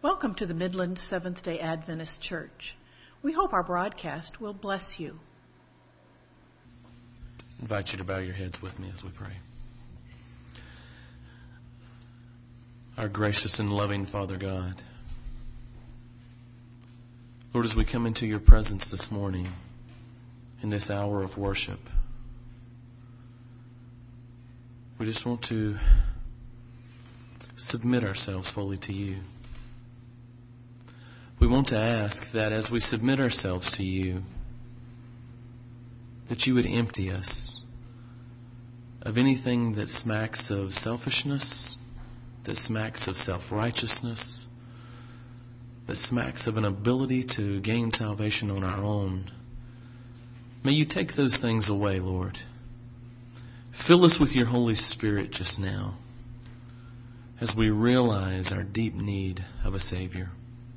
Welcome to the Midland Seventh-day Adventist Church. We hope our broadcast will bless you. I invite you to bow your heads with me as we pray. Our gracious and loving Father God, Lord, as we come into your presence this morning in this hour of worship, we just want to submit ourselves fully to you. We want to ask that as we submit ourselves to you, that you would empty us of anything that smacks of selfishness, that smacks of self-righteousness, that smacks of an ability to gain salvation on our own. May you take those things away, Lord. Fill us with your Holy Spirit just now as we realize our deep need of a Savior.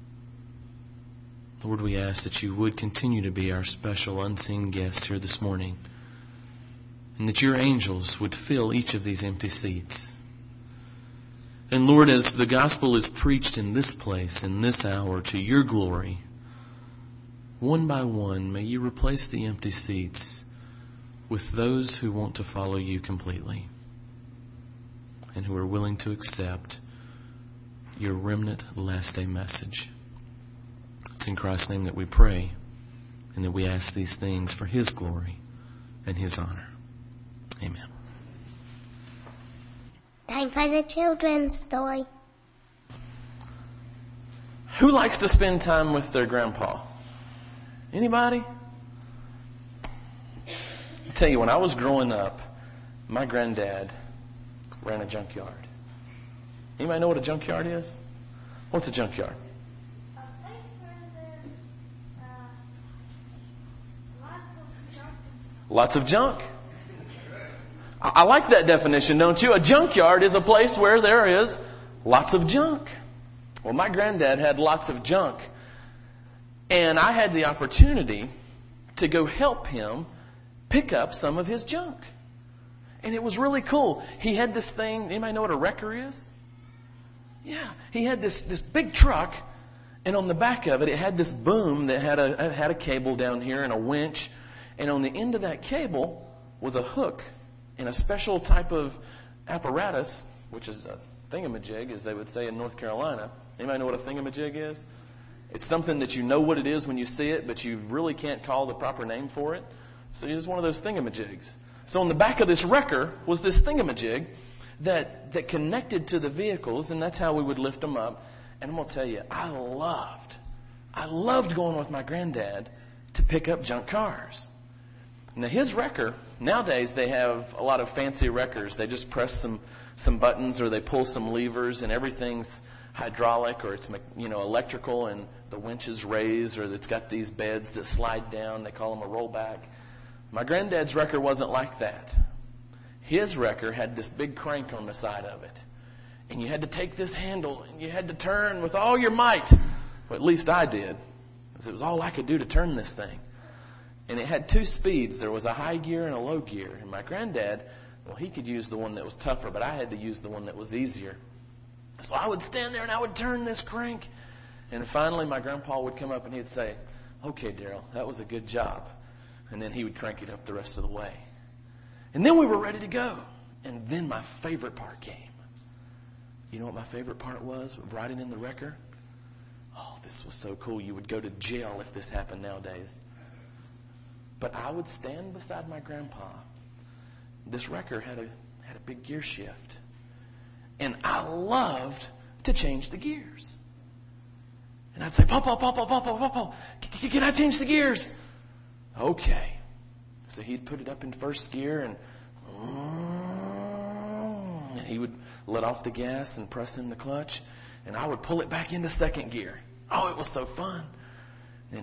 Lord, we ask that you would continue to be our special unseen guest here this morning, and that your angels would fill each of these empty seats. And Lord, as the gospel is preached in this place, in this hour, to your glory, one by one, may you replace the empty seats with those who want to follow you completely and who are willing to accept your remnant last day message. It's in Christ's name that we pray and that we ask these things for his glory and his honor. Amen. Time for the children's story. Who likes to spend time with their grandpa? Anybody? I'll tell you, when I was growing up, my granddad ran a junkyard. Anybody know what a junkyard is? What's a junkyard? A place where there's lots of junk. Lots of junk. I like that definition, don't you? A junkyard is a place where there is lots of junk. Well, my granddad had lots of junk. And I had the opportunity to go help him pick up some of his junk. And it was really cool. He had this thing, anybody know what a wrecker is? Yeah, he had this big truck, and on the back of it, it had this boom that had a cable down here and a winch. And on the end of that cable was a hook and a special type of apparatus, which is a thingamajig, as they would say in North Carolina. Anybody know what a thingamajig is? It's something that you know what it is when you see it, but you really can't call the proper name for it. So it's one of those thingamajigs. So on the back of this wrecker was this thingamajig that connected to the vehicles, and that's how we would lift them up. And I'm going to tell you, I loved going with my granddad to pick up junk cars. Now his wrecker, nowadays they have a lot of fancy wreckers. They just press some buttons or they pull some levers and everything's hydraulic or it's electrical and the winch is raised or it's got these beds that slide down. They call them a rollback. My granddad's wrecker wasn't like that. His wrecker had this big crank on the side of it. And you had to take this handle and you had to turn with all your might. Well, at least I did, because it was all I could do to turn this thing. And it had two speeds. There was a high gear and a low gear. And my granddad, well, he could use the one that was tougher, but I had to use the one that was easier. So I would stand there and I would turn this crank. And finally my grandpa would come up and he'd say, "Okay, Daryl, that was a good job." And then he would crank it up the rest of the way. And then we were ready to go. And then my favorite part came. You know what my favorite part was of riding in the wrecker? Oh, this was so cool. You would go to jail if this happened nowadays. But I would stand beside my grandpa. This wrecker had a big gear shift. And I loved to change the gears. And I'd say, Papa, can I change the gears? Okay. So he'd put it up in first gear and he would let off the gas and press in the clutch. And I would pull it back into second gear. Oh, it was so fun. And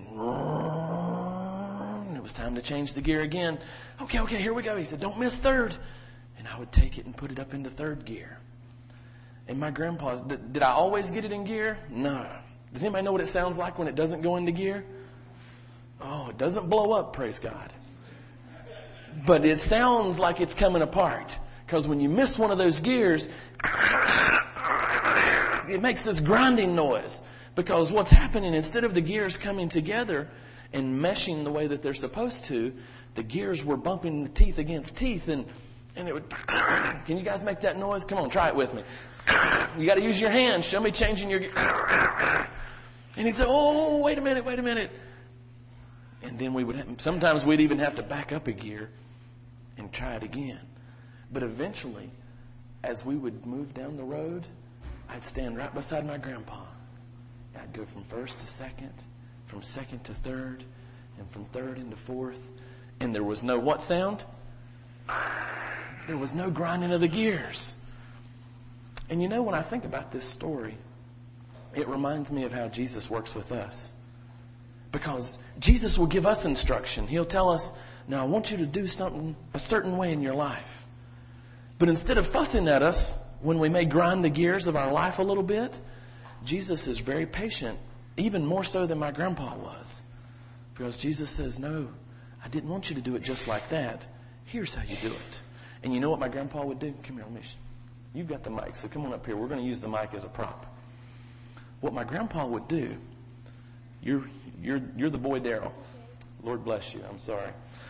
it was time to change the gear again. Okay, here we go. He said, "Don't miss third." And I would take it and put it up into third gear. And my grandpa, did I always get it in gear? No. Does anybody know what it sounds like when it doesn't go into gear? Oh, it doesn't blow up, praise God. But it sounds like it's coming apart. Because when you miss one of those gears, it makes this grinding noise. Because what's happening, instead of the gears coming together and meshing the way that they're supposed to, the gears were bumping teeth against teeth, and it would... Can you guys make that noise? Come on, try it with me. You got to use your hands. Show me changing your... And he said, oh, wait a minute. And then sometimes we'd even have to back up a gear and try it again. But eventually, as we would move down the road, I'd stand right beside my grandpa. I'd go from first to second, from second to third, and from third into fourth. And there was no what sound? There was no grinding of the gears. And you know, when I think about this story, it reminds me of how Jesus works with us. Because Jesus will give us instruction. He'll tell us, now I want you to do something a certain way in your life. But instead of fussing at us when we may grind the gears of our life a little bit, Jesus is very patient, even more so than my grandpa was. Because Jesus says, no, I didn't want you to do it just like that. Here's how you do it. And you know what my grandpa would do? Come here, let me show you. You've got the mic, so come on up here. We're going to use the mic as a prop. What my grandpa would do, you're the boy Daryl. Lord bless you. I'm sorry.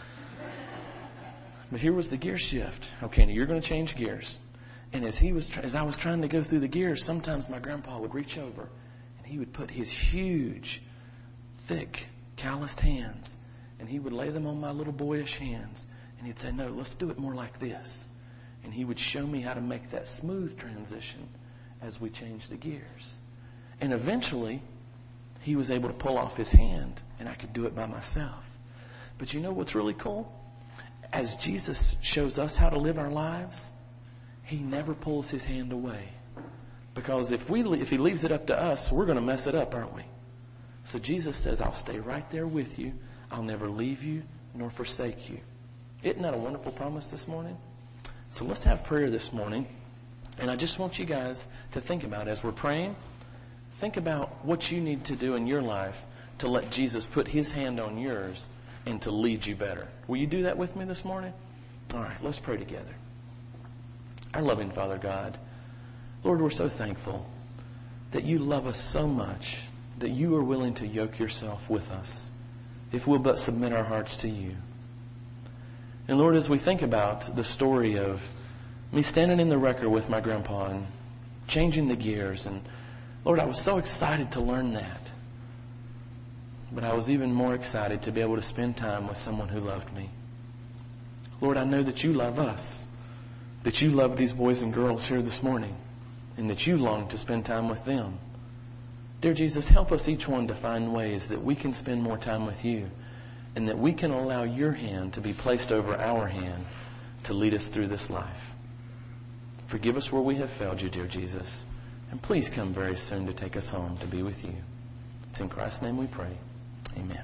But here was the gear shift. Okay, now you're going to change gears. And as I was trying to go through the gears, sometimes my grandpa would reach over and he would put his huge, thick, calloused hands and he would lay them on my little boyish hands. And he'd say, no, let's do it more like this. And he would show me how to make that smooth transition as we changed the gears. And eventually, he was able to pull off his hand, and I could do it by myself. But you know what's really cool? As Jesus shows us how to live our lives, he never pulls his hand away. Because if he leaves it up to us, we're going to mess it up, aren't we? So Jesus says, I'll stay right there with you. I'll never leave you nor forsake you. Isn't that a wonderful promise this morning? So let's have prayer this morning. And I just want you guys to think about, as we're praying, think about what you need to do in your life to let Jesus put his hand on yours and to lead you better. Will you do that with me this morning? All right, let's pray together. Our loving Father God, Lord, we're so thankful that you love us so much that you are willing to yoke yourself with us if we'll but submit our hearts to you. And Lord, as we think about the story of me standing in the wrecker with my grandpa and changing the gears, and Lord, I was so excited to learn that. But I was even more excited to be able to spend time with someone who loved me. Lord, I know that you love us, that you love these boys and girls here this morning, and that you long to spend time with them. Dear Jesus, help us each one to find ways that we can spend more time with you, and that we can allow your hand to be placed over our hand to lead us through this life. Forgive us where we have failed you, dear Jesus. And please come very soon to take us home to be with you. It's in Christ's name we pray. Amen.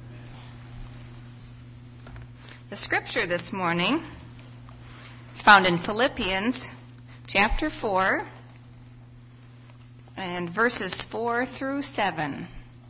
The scripture this morning is found in Philippians chapter 4 and verses 4 through 7.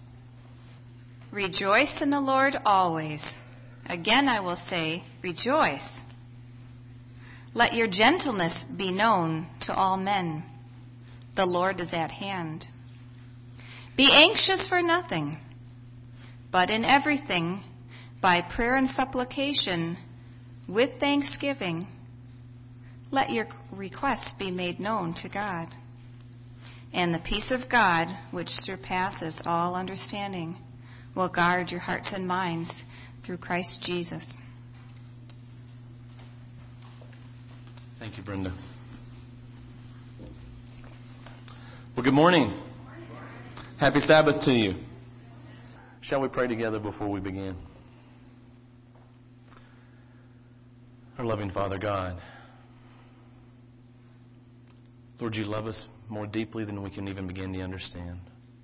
Rejoice in the Lord always. Again I will say, rejoice. Let your gentleness be known to all men. The Lord is at hand. Be anxious for nothing, but in everything, by prayer and supplication, with thanksgiving, let your requests be made known to God. And the peace of God, which surpasses all understanding, will guard your hearts and minds through Christ Jesus. Thank you, Brenda. Well, good morning. Happy Sabbath to you. Shall we pray together before we begin? Our loving Father God, Lord, you love us more deeply than we can even begin to understand.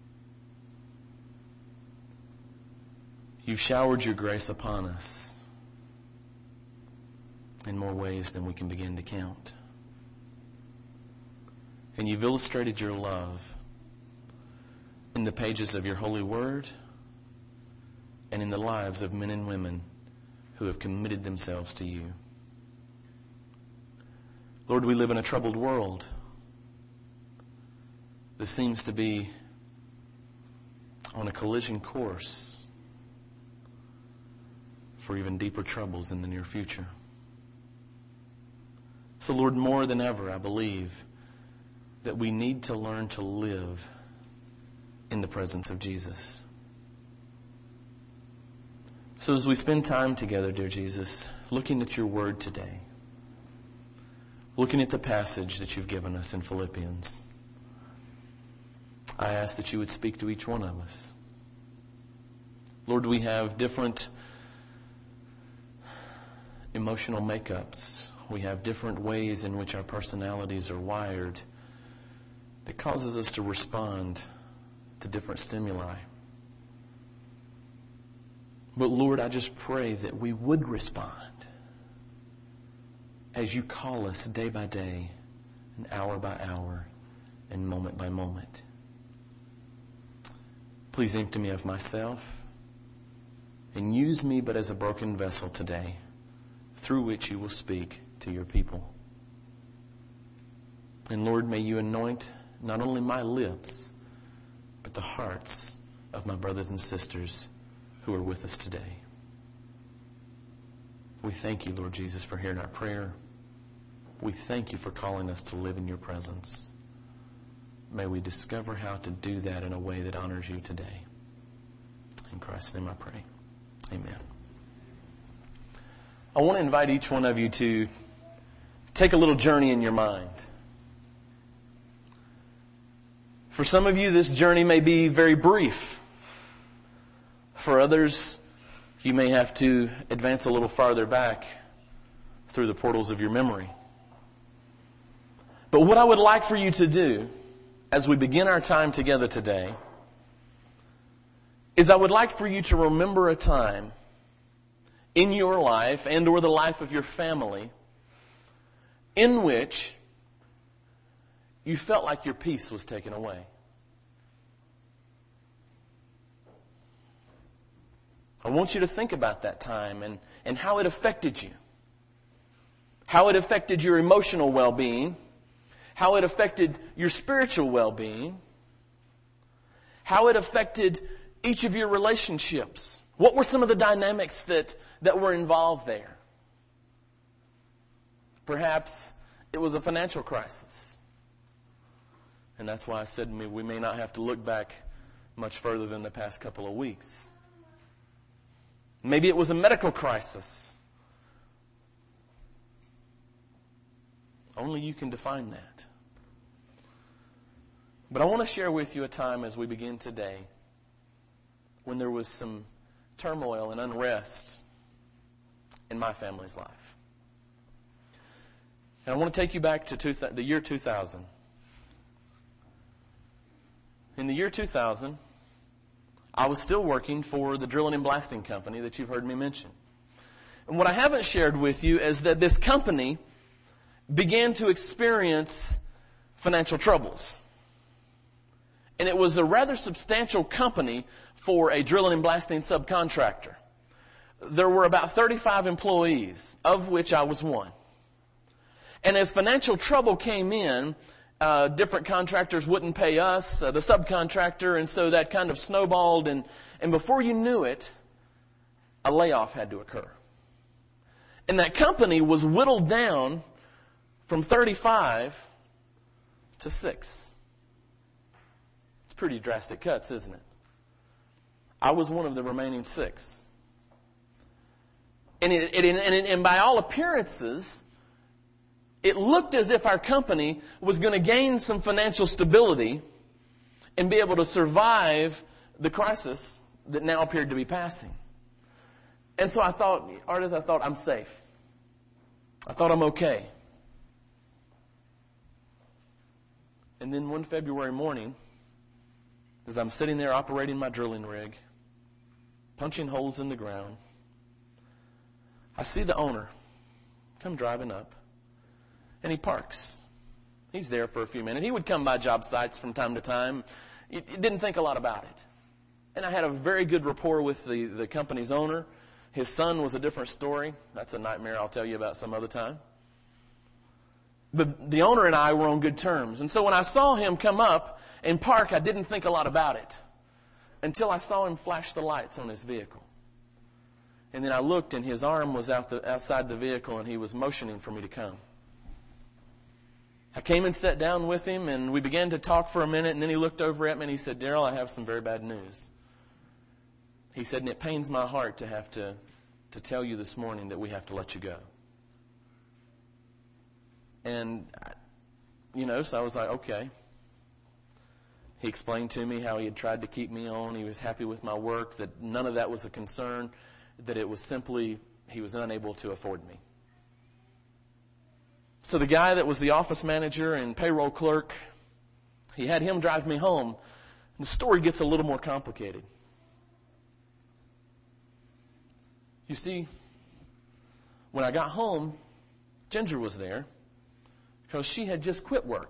You've showered your grace upon us in more ways than we can begin to count. And you've illustrated your love in the pages of your holy word and in the lives of men and women who have committed themselves to you. Lord, we live in a troubled world. There seems to be on a collision course for even deeper troubles in the near future. So Lord, more than ever, I believe that we need to learn to live in the presence of Jesus. So as we spend time together, dear Jesus, looking at your word today, looking at the passage that you've given us in Philippians, I ask that you would speak to each one of us. Lord, we have different emotional makeups. We have different ways in which our personalities are wired that causes us to respond to different stimuli. But Lord, I just pray that we would respond as you call us day by day, and hour by hour, and moment by moment. Please empty me of myself and use me but as a broken vessel today, through which you will speak to your people. And Lord, may you anoint not only my lips, but the hearts of my brothers and sisters who are with us today. We thank you, Lord Jesus, for hearing our prayer. We thank you for calling us to live in your presence. May we discover how to do that in a way that honors you today. In Christ's name I pray. Amen. I want to invite each one of you to take a little journey in your mind. For some of you, this journey may be very brief. For others, you may have to advance a little farther back through the portals of your memory. But what I would like for you to do as we begin our time together today is I would like for you to remember a time in your life and or the life of your family in which you felt like your peace was taken away. I want you to think about that time and how it affected you. How it affected your emotional well-being. How it affected your spiritual well-being. How it affected each of your relationships. What were some of the dynamics that were involved there? Perhaps it was a financial crisis. And that's why I said we may not have to look back much further than the past couple of weeks. Maybe it was a medical crisis. Only you can define that. But I want to share with you a time as we begin today when there was some turmoil and unrest in my family's life. And I want to take you back to the year 2000. In the year 2000, I was still working for the drilling and blasting company that you've heard me mention. And what I haven't shared with you is that this company began to experience financial troubles. And it was a rather substantial company for a drilling and blasting subcontractor. There were about 35 employees, of which I was one. And as financial trouble came in, different contractors wouldn't pay us, the subcontractor, and so that kind of snowballed. And before you knew it, a layoff had to occur. And that company was whittled down from 35 to 6. It's pretty drastic cuts, isn't it? I was one of the remaining 6. And by all appearances, it looked as if our company was going to gain some financial stability and be able to survive the crisis that now appeared to be passing. And so I thought, I'm safe. I thought I'm okay. And then one February morning, as I'm sitting there operating my drilling rig, punching holes in the ground, I see the owner come driving up. And he parks. He's there for a few minutes. He would come by job sites from time to time. He didn't think a lot about it. And I had a very good rapport with the company's owner. His son was a different story. That's a nightmare I'll tell you about some other time. But the owner and I were on good terms. And so when I saw him come up and park, I didn't think a lot about it. until I saw him flash the lights on his vehicle. And then I looked, and his arm was outside the vehicle, and he was motioning for me to come. I came and sat down with him, and we began to talk for a minute, and then he looked over at me and he said, "Daryl, I have some very bad news." He said, "And it pains my heart to have to tell you this morning that we have to let you go." And, so I was like, okay. He explained to me how he had tried to keep me on. He was happy with my work, that none of that was a concern, that it was simply he was unable to afford me. So the guy that was the office manager and payroll clerk, he had him drive me home. The story gets a little more complicated. You see, when I got home, Ginger was there because she had just quit work.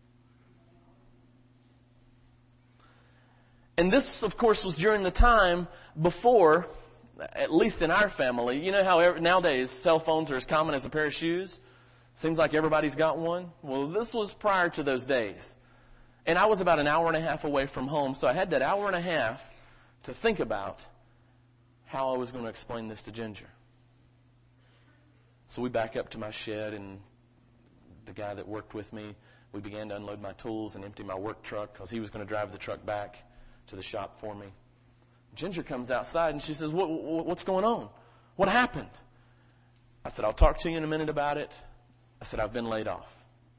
And this, of course, was during the time before, at least in our family, you know how nowadays cell phones are as common as a pair of shoes? Seems like everybody's got one. Well, this was prior to those days. And I was about an hour and a half away from home, so I had that hour and a half to think about how I was going to explain this to Ginger. So we back up to my shed, and the guy that worked with me, we began to unload my tools and empty my work truck because he was going to drive the truck back to the shop for me. Ginger comes outside and she says, "What's going on? What happened?" I said, "I'll talk to you in a minute about it." I said, "I've been laid off."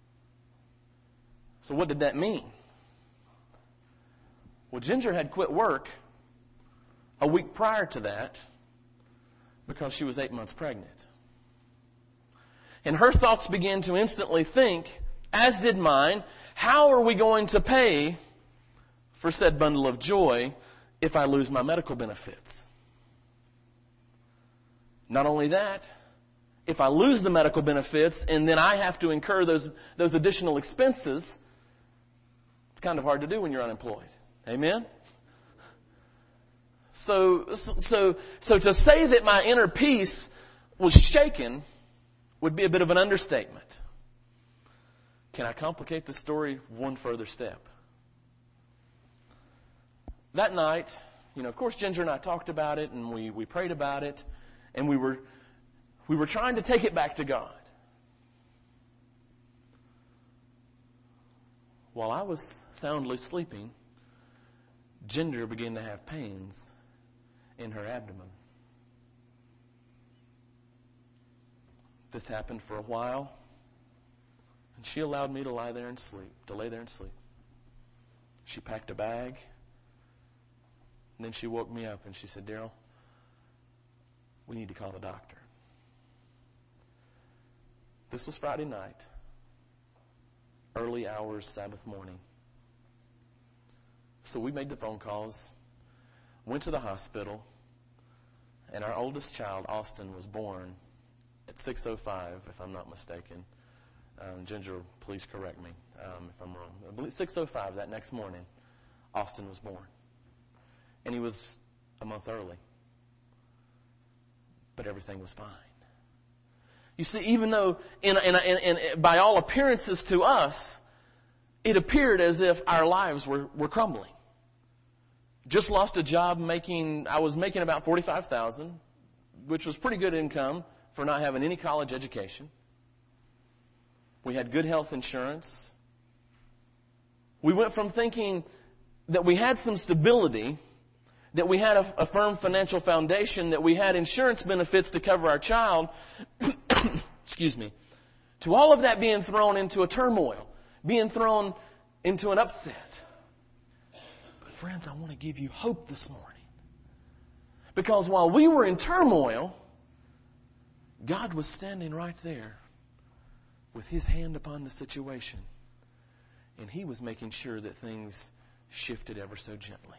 So what did that mean? Well, Ginger had quit work a week prior to that because she was 8 months pregnant. And her thoughts began to instantly think, as did mine, how are we going to pay for said bundle of joy if I lose my medical benefits? Not only that, if I lose the medical benefits and then I have to incur those additional expenses, it's kind of hard to do when you're unemployed. Amen? So to say that my inner peace was shaken would be a bit of an understatement. Can I complicate the story one further step? That night, of course, Ginger and I talked about it, and we prayed about it, and we were trying to take it back to God. While I was soundly sleeping, Ginger began to have pains in her abdomen. This happened for a while, and she allowed me to lay there and sleep. She packed a bag, and then she woke me up and she said, "Daryl, we need to call the doctor." This was Friday night, early hours, Sabbath morning. So we made the phone calls, went to the hospital, and our oldest child, Austin, was born at 6:05, if I'm not mistaken. Ginger, please correct me if I'm wrong. I believe 6:05 that next morning, Austin was born. And he was a month early. But everything was fine. You see, even though by all appearances to us, it appeared as if our lives were crumbling. Just lost a job I was making about $45,000, which was pretty good income for not having any college education. We had good health insurance. We went from thinking that we had some stability, that we had a firm financial foundation, that we had insurance benefits to cover our child, excuse me, to all of that being thrown into a turmoil, being thrown into an upset. But friends, I want to give you hope this morning. Because while we were in turmoil, God was standing right there with His hand upon the situation. And He was making sure that things shifted ever so gently.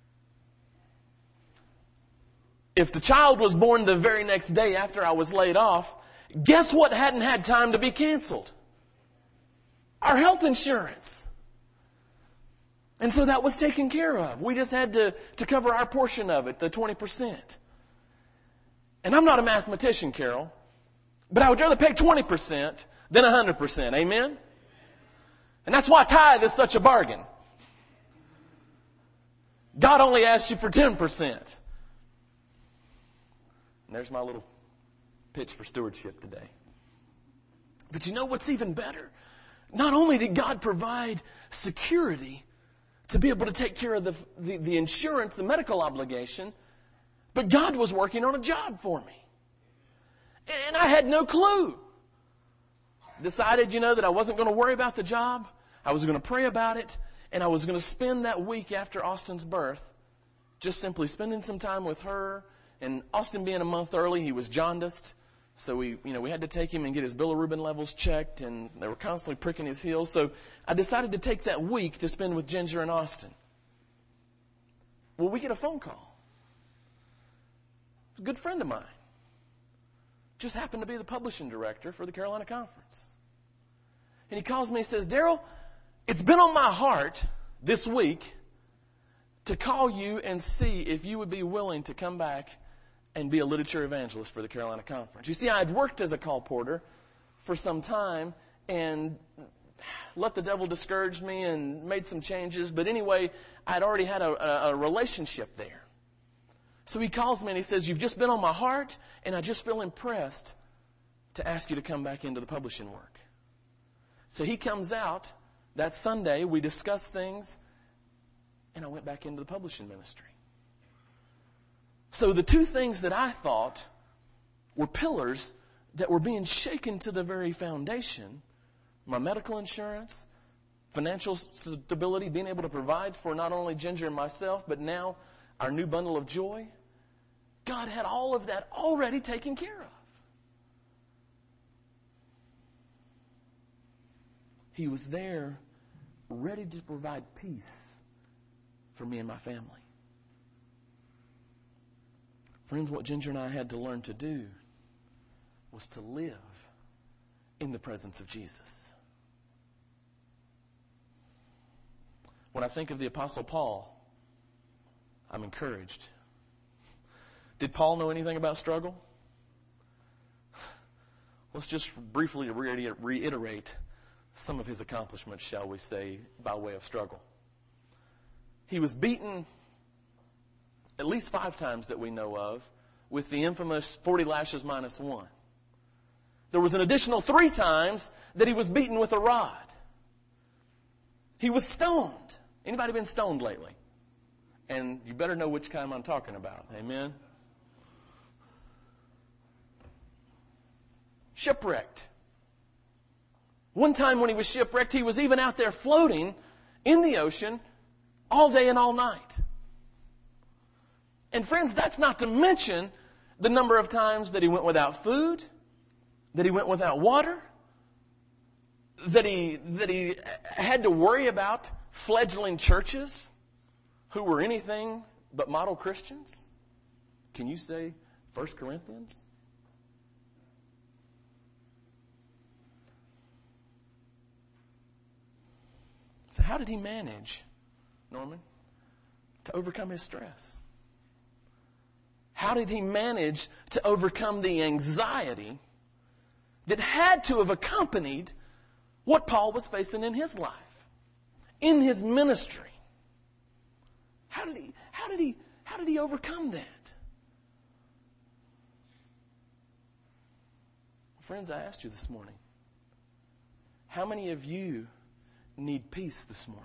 If the child was born the very next day after I was laid off, guess what hadn't had time to be canceled? Our health insurance. And so that was taken care of. We just had to cover our portion of it, the 20%. And I'm not a mathematician, Carol, but I would rather pay 20% than 100%. Amen? And that's why tithe is such a bargain. God only asked you for 10%. And there's my little pitch for stewardship today. But you know what's even better? Not only did God provide security to be able to take care of the insurance, the medical obligation, but God was working on a job for me. And I had no clue. Decided, that I wasn't going to worry about the job. I was going to pray about it. And I was going to spend that week after Austin's birth just simply spending some time with her. And Austin being a month early, he was jaundiced. So we had to take him and get his bilirubin levels checked, and they were constantly pricking his heels. So I decided to take that week to spend with Ginger and Austin. Well, we get a phone call. A good friend of mine. Just happened to be the publishing director for the Carolina Conference. And he calls me and says, Daryl, it's been on my heart this week to call you and see if you would be willing to come back and be a literature evangelist for the Carolina Conference. You see, I had worked as a call porter for some time and let the devil discourage me and made some changes. But anyway, I'd already had a relationship there. So he calls me and he says, you've just been on my heart, and I just feel impressed to ask you to come back into the publishing work. So he comes out that Sunday, we discuss things, and I went back into the publishing ministry. So the two things that I thought were pillars that were being shaken to the very foundation, my medical insurance, financial stability, being able to provide for not only Ginger and myself, but now our new bundle of joy, God had all of that already taken care of. He was there ready to provide peace for me and my family. Friends, what Ginger and I had to learn to do was to live in the presence of Jesus. When I think of the Apostle Paul, I'm encouraged. Did Paul know anything about struggle? Let's just briefly reiterate some of his accomplishments, shall we say, by way of struggle. He was beaten at least 5 times that we know of, with the infamous 40 lashes minus 1. There was an additional 3 times that he was beaten with a rod. He was stoned. Anybody been stoned lately? And you better know which kind I'm talking about. Amen? Shipwrecked. One time when he was shipwrecked, he was even out there floating in the ocean all day and all night. And friends, that's not to mention the number of times that he went without food, that he went without water, that he had to worry about fledgling churches who were anything but model Christians. Can you say 1 Corinthians? So how did he manage, Norman, to overcome his stress? How did he manage to overcome the anxiety that had to have accompanied what Paul was facing in his life, in his ministry? How did he overcome that? Friends, I asked you this morning, how many of you need peace this morning?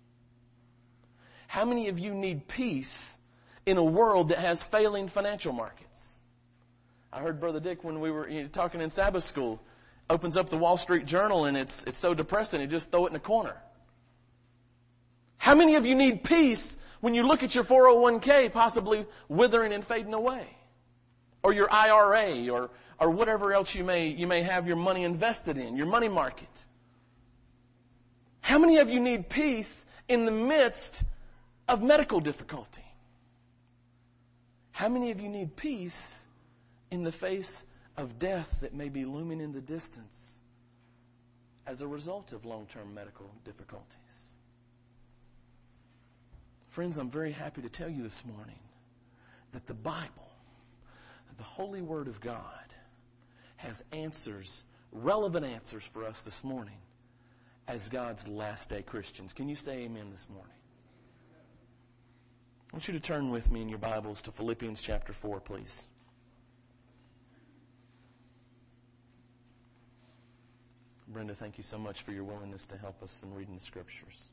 How many of you need peace in a world that has failing financial markets? I heard Brother Dick when we were talking in Sabbath school, opens up the Wall Street Journal and it's so depressing, he just throw it in a corner. How many of you need peace when you look at your 401k possibly withering and fading away? Or your IRA or whatever else you may have your money invested in, your money market? How many of you need peace in the midst of medical difficulty? How many of you need peace in the face of death that may be looming in the distance as a result of long-term medical difficulties? Friends, I'm very happy to tell you this morning that the Bible, the Holy Word of God, has answers, relevant answers for us this morning as God's last day Christians. Can you say amen this morning? want you to turn with me in your Bibles to Philippians chapter 4, please. Brenda, thank you so much for your willingness to help us in reading the Scriptures.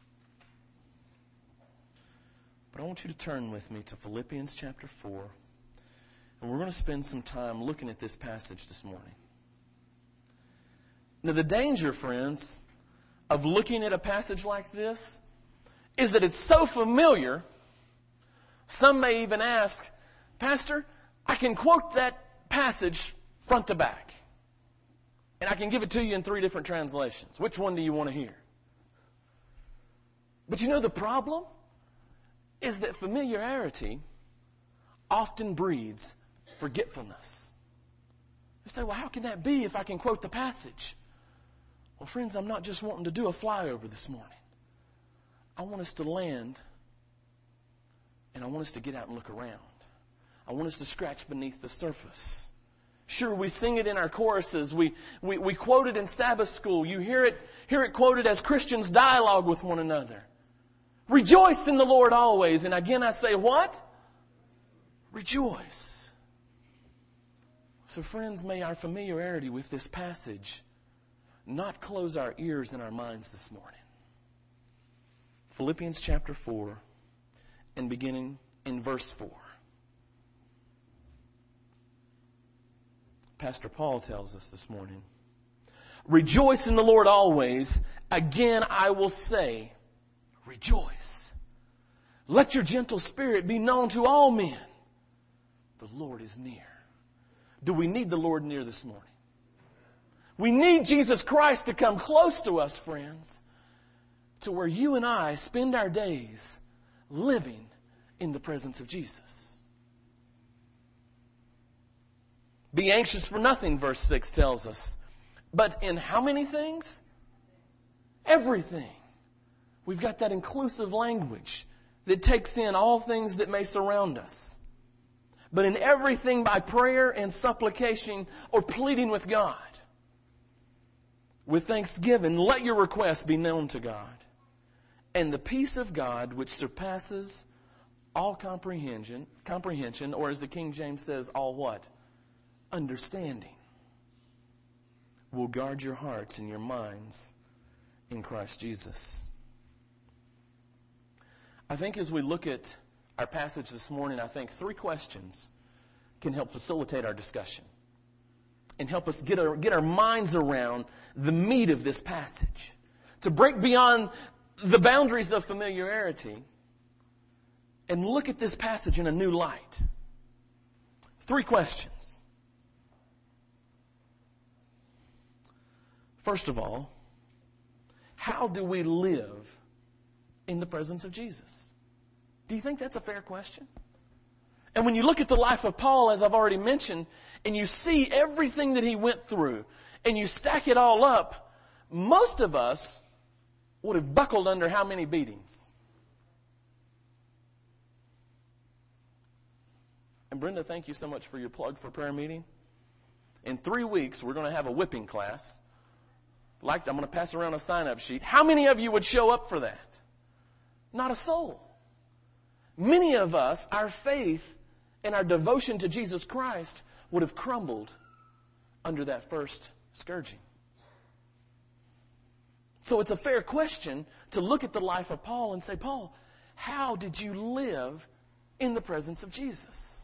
But I want you to turn with me to Philippians chapter 4, and we're going to spend some time looking at this passage this morning. Now, the danger, friends, of looking at a passage like this is that it's so familiar. Some may even ask, Pastor, I can quote that passage front to back. And I can give it to you in 3 different translations. Which one do you want to hear? But you know the problem is that familiarity often breeds forgetfulness. You say, well, how can that be if I can quote the passage? Well, friends, I'm not just wanting to do a flyover this morning. I want us to land, and I want us to get out and look around. I want us to scratch beneath the surface. Sure, we sing it in our choruses. We quote it in Sabbath school. You hear it quoted as Christians dialogue with one another. Rejoice in the Lord always. And again I say what? Rejoice. So friends, may our familiarity with this passage not close our ears and our minds this morning. Philippians chapter 4 and beginning in verse 4. Pastor Paul tells us this morning, rejoice in the Lord always. Again, I will say, rejoice. Let your gentle spirit be known to all men. The Lord is near. Do we need the Lord near this morning? We need Jesus Christ to come close to us, friends, to where you and I spend our days living in the presence of Jesus. Be anxious for nothing, verse 6 tells us. But in how many things? Everything. We've got that inclusive language that takes in all things that may surround us. But in everything by prayer and supplication or pleading with God. With thanksgiving, let your requests be known to God. And the peace of God, which surpasses all comprehension, or as the King James says, all what? Understanding, will guard your hearts and your minds in Christ Jesus. I think as we look at our passage this morning, I think 3 questions can help facilitate our discussion and help us get our minds around the meat of this passage. To break beyond the boundaries of familiarity and look at this passage in a new light. 3 questions. First of all, how do we live in the presence of Jesus? Do you think that's a fair question? And when you look at the life of Paul, as I've already mentioned, and you see everything that he went through, and you stack it all up, most of us would have buckled under how many beatings? And Brenda, thank you so much for your plug for prayer meeting. In 3 weeks, we're going to have a whipping class. I'm going to pass around a sign-up sheet. How many of you would show up for that? Not a soul. Many of us, our faith and our devotion to Jesus Christ would have crumbled under that first scourging. So it's a fair question to look at the life of Paul and say, Paul, how did you live in the presence of Jesus?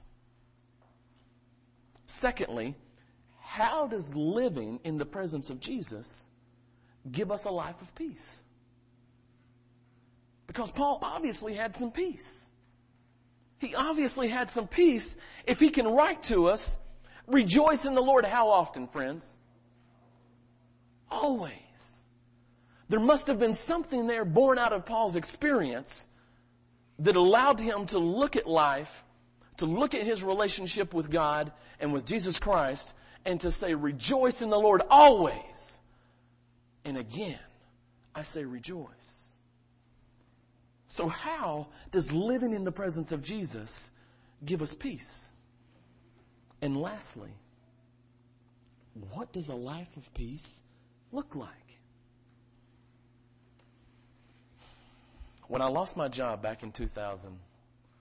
Secondly, how does living in the presence of Jesus give us a life of peace? Because Paul obviously had some peace. He obviously had some peace if he can write to us, rejoice in the Lord how often, friends? Always. There must have been something there born out of Paul's experience that allowed him to look at life, to look at his relationship with God and with Jesus Christ, and to say, rejoice in the Lord always. And again, I say rejoice. So how does living in the presence of Jesus give us peace? And lastly, what does a life of peace look like? When I lost my job back in 2000,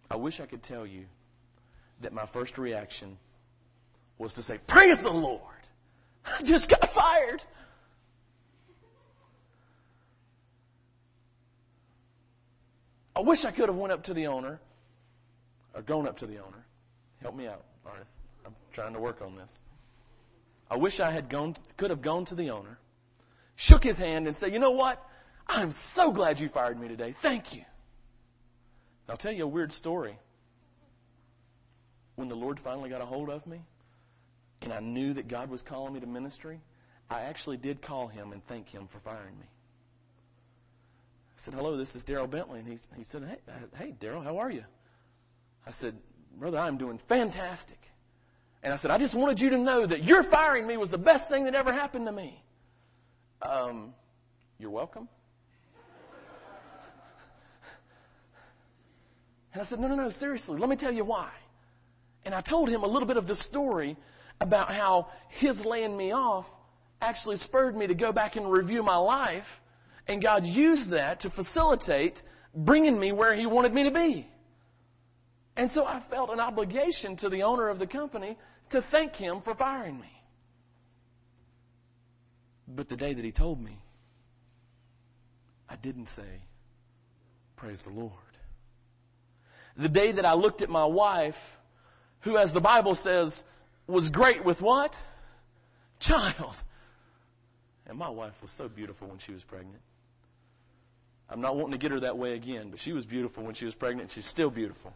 I wish I could tell you that my first reaction was to say, praise the Lord. I just got fired. I wish I could have went up to the owner or gone up to the owner. Help me out, Arnett. I'm trying to work on this. I wish I could have gone to the owner, shook his hand and said, you know what? I'm so glad you fired me today. Thank you. I'll tell you a weird story. When the Lord finally got a hold of me and I knew that God was calling me to ministry, I actually did call him and thank him for firing me. I said, hello, this is Daryl Bentley. And he said, hey, Daryl, how are you? I said, brother, I'm doing fantastic. And I said, I just wanted you to know that your firing me was the best thing that ever happened to me. You're welcome. And I said, no, seriously, let me tell you why. And I told him a little bit of the story about how his laying me off actually spurred me to go back and review my life. And God used that to facilitate bringing me where He wanted me to be. And so I felt an obligation to the owner of the company to thank him for firing me. But the day that he told me, I didn't say, praise the Lord. The day that I looked at my wife, who, as the Bible says, was great with what? Child. And my wife was so beautiful when she was pregnant. I'm not wanting to get her that way again, but she was beautiful when she was pregnant, and she's still beautiful.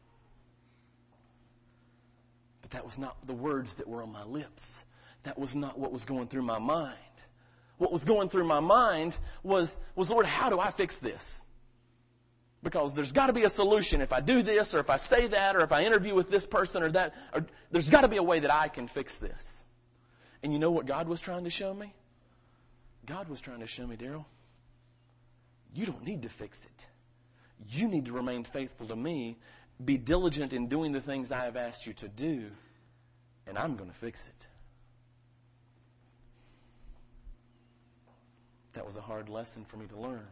But that was not the words that were on my lips. That was not what was going through my mind. What was going through my mind was, Lord, how do I fix this? Because there's got to be a solution. If I do this, or if I say that, or if I interview with this person or that, or there's got to be a way that I can fix this. And you know what God was trying to show me? God was trying to show me, Daryl, you don't need to fix it. You need to remain faithful to me. Be diligent in doing the things I have asked you to do, and I'm going to fix it. That was a hard lesson for me to learn.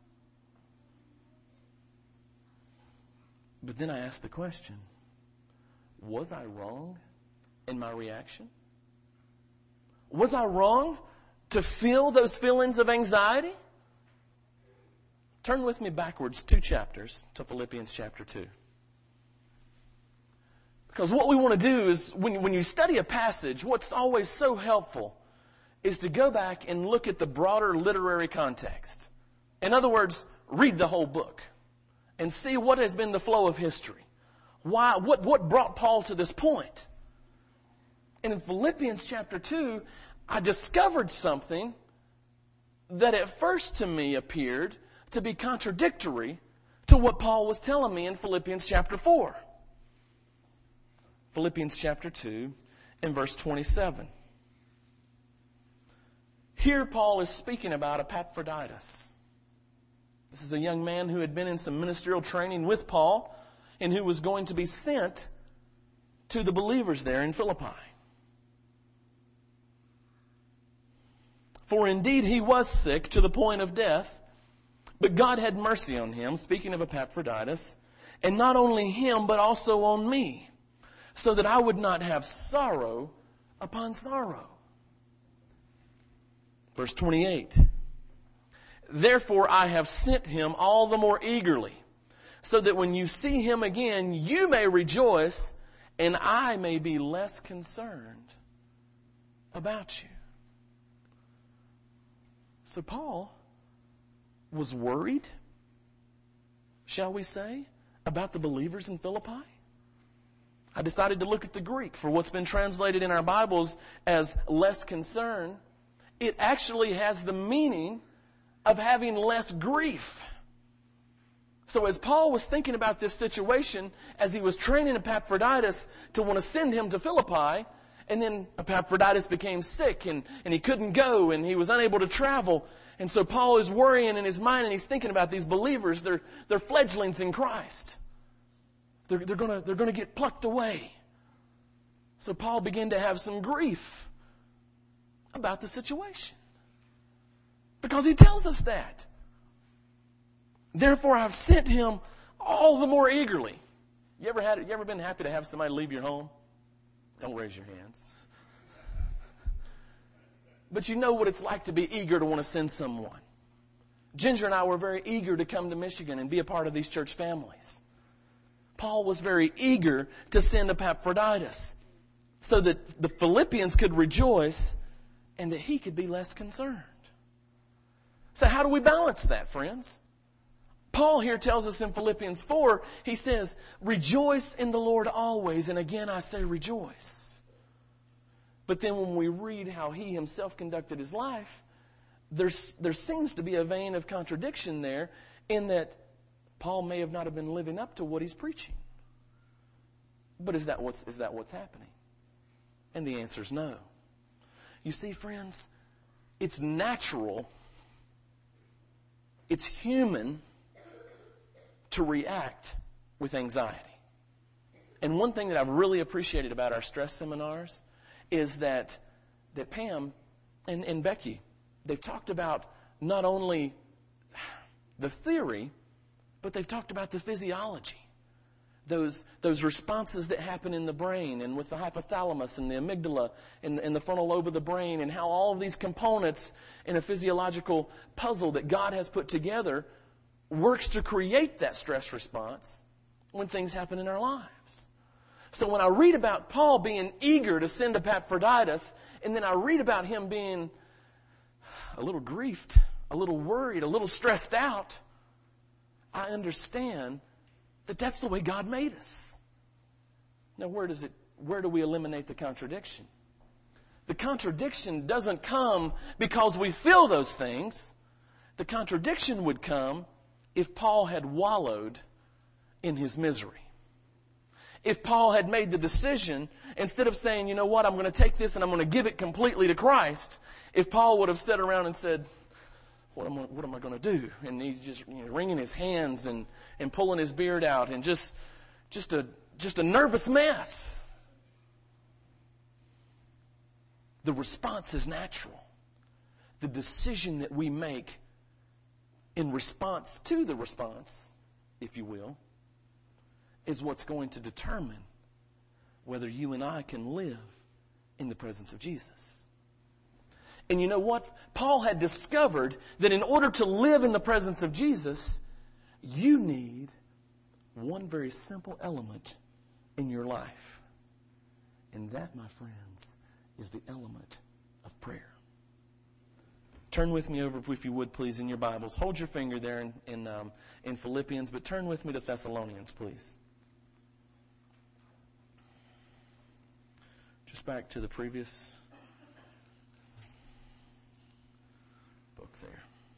But then I asked the question, was I wrong in my reaction? Was I wrong to feel those feelings of anxiety? Turn with me backwards 2 chapters to Philippians chapter 2. Because what we want to do is, when you study a passage, what's always so helpful is to go back and look at the broader literary context. In other words, read the whole book and see what has been the flow of history. Why? What brought Paul to this point? And in Philippians chapter 2, I discovered something that at first to me appeared to be contradictory to what Paul was telling me in Philippians chapter 4. Philippians chapter 2 and verse 27. Here Paul is speaking about Epaphroditus. This is a young man who had been in some ministerial training with Paul and who was going to be sent to the believers there in Philippi. For indeed he was sick to the point of death, but God had mercy on him, speaking of Epaphroditus, and not only him, but also on me, so that I would not have sorrow upon sorrow. Verse 28. Therefore I have sent him all the more eagerly, so that when you see him again, you may rejoice, and I may be less concerned about you. So Paul was worried, shall we say, about the believers in Philippi. I decided to look at the Greek for what's been translated in our Bibles as less concern. It actually has the meaning of having less grief. So as Paul was thinking about this situation, as he was training Epaphroditus to want to send him to Philippi, and then Epaphroditus became sick and he couldn't go and he was unable to travel. And so Paul is worrying in his mind and he's thinking about these believers. They're fledglings in Christ. They're going to get plucked away. So Paul began to have some grief about the situation. Because he tells us that. Therefore I've sent him all the more eagerly. You ever been happy to have somebody leave your home? Don't raise your hands. But you know what it's like to be eager to want to send someone. Ginger and I were very eager to come to Michigan and be a part of these church families. Paul was very eager to send Epaphroditus so that the Philippians could rejoice and that he could be less concerned. So how do we balance that, friends? Paul here tells us in Philippians 4, he says, rejoice in the Lord always. And again, I say rejoice. But then when we read how he himself conducted his life, there seems to be a vein of contradiction there in that Paul may have not have been living up to what he's preaching. But is that what's happening? And the answer is no. You see, friends, it's natural, it's human to react with anxiety. And one thing that I've really appreciated about our stress seminars is that Pam and Becky, they've talked about not only the theory, but they've talked about the physiology. Those responses that happen in the brain and with the hypothalamus and the amygdala and the frontal lobe of the brain, and how all of these components in a physiological puzzle that God has put together works to create that stress response when things happen in our lives. So when I read about Paul being eager to send Epaphroditus, and then I read about him being a little grieved, a little worried, a little stressed out, I understand that that's the way God made us. Now where do we eliminate the contradiction? The contradiction doesn't come because we feel those things. The contradiction would come if Paul had wallowed in his misery. If Paul had made the decision, instead of saying, you know what, I'm going to take this and I'm going to give it completely to Christ, if Paul would have sat around and said, what am I going to do? And he's just wringing his hands and pulling his beard out and just a nervous mess. The response is natural. The decision that we make in response to the response, if you will, is what's going to determine whether you and I can live in the presence of Jesus. And you know what? Paul had discovered that in order to live in the presence of Jesus, you need one very simple element in your life. And that, my friends, is the element of prayer. Turn with me over, if you would, please, in your Bibles. Hold your finger there in Philippians, but turn with me to Thessalonians, please. Just back to the previous book there.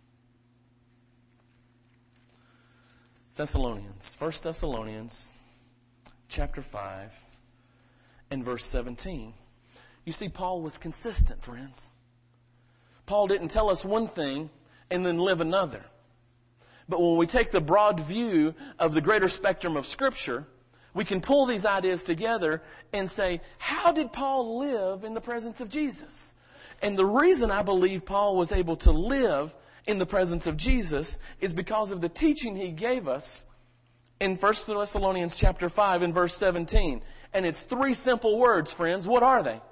Thessalonians, 1 Thessalonians, chapter 5, and verse 17. You see, Paul was consistent, friends. Paul didn't tell us one thing and then live another. But when we take the broad view of the greater spectrum of Scripture, we can pull these ideas together and say, how did Paul live in the presence of Jesus? And the reason I believe Paul was able to live in the presence of Jesus is because of the teaching he gave us in 1 Thessalonians chapter 5 and verse 17. And it's 3 simple words, friends. What are they?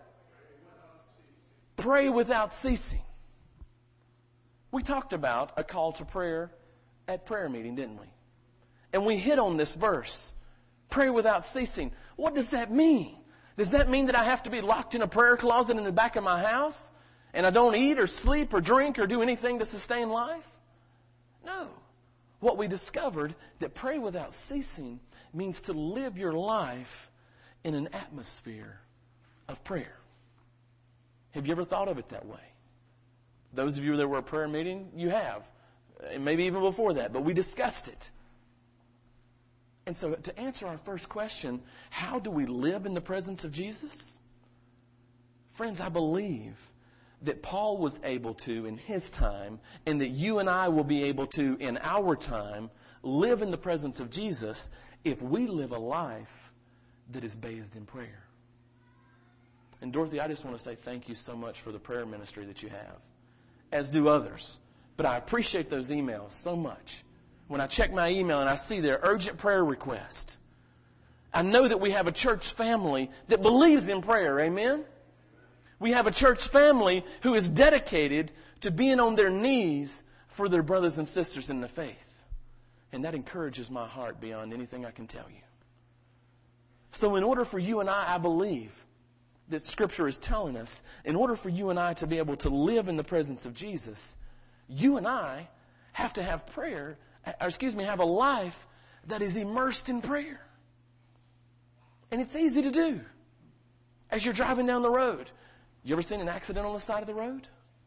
Pray without ceasing. We talked about a call to prayer at prayer meeting, didn't we? And we hit on this verse. Pray without ceasing. What does that mean? Does that mean that I have to be locked in a prayer closet in the back of my house and I don't eat or sleep or drink or do anything to sustain life? No. What we discovered that pray without ceasing means to live your life in an atmosphere of prayer. Have you ever thought of it that way? Those of you that were at a prayer meeting, you have. And maybe even before that, but we discussed it. And so to answer our first question, how do we live in the presence of Jesus? Friends, I believe that Paul was able to in his time, and that you and I will be able to in our time, live in the presence of Jesus if we live a life that is bathed in prayer. And Dorothy, I just want to say thank you so much for the prayer ministry that you have, as do others. But I appreciate those emails so much. When I check my email and I see their urgent prayer request, I know that we have a church family that believes in prayer. Amen? We have a church family who is dedicated to being on their knees for their brothers and sisters in the faith. And that encourages my heart beyond anything I can tell you. So in order for you and I believe that Scripture is telling us, in order for you and I to be able to live in the presence of Jesus, you and I have to have have a life that is immersed in prayer. And it's easy to do. As you're driving down the road, you ever seen an accident on the side of the road?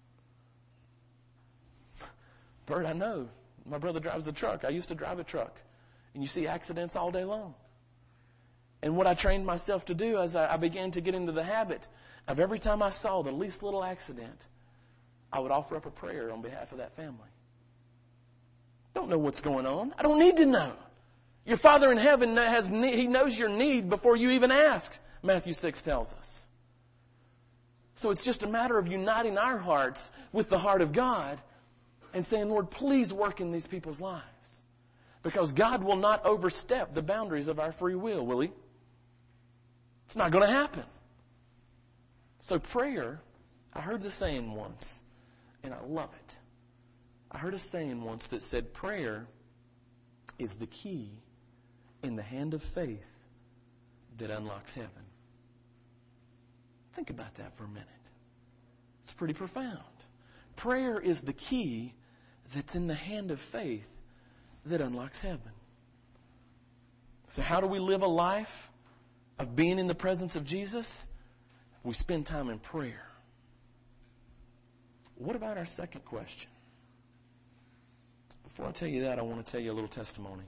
Bert, I know. My brother drives a truck. I used to drive a truck. And you see accidents all day long. And what I trained myself to do as I began to get into the habit of every time I saw the least little accident, I would offer up a prayer on behalf of that family. Don't know what's going on. I don't need to know. Your Father in heaven He knows your need before you even ask, Matthew 6 tells us. So it's just a matter of uniting our hearts with the heart of God and saying, Lord, please work in these people's lives. Because God will not overstep the boundaries of our free will He? It's not going to happen. So prayer, I heard the saying once, and I love it. I heard a saying once that said prayer is the key in the hand of faith that unlocks heaven. Think about that for a minute. It's pretty profound. Prayer is the key that's in the hand of faith that unlocks heaven. So how do we live a life of being in the presence of Jesus? We spend time in prayer. What about our second question? Before I tell you that, I want to tell you a little testimony.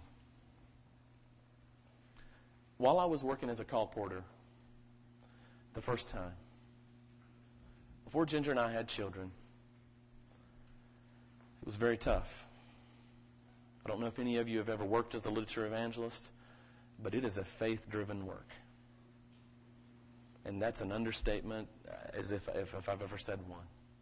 While I was working as a call porter, the first time, before Ginger and I had children, it was very tough. I don't know if any of you have ever worked as a literature evangelist, but it is a faith-driven work. And that's an understatement, as if I've ever said one.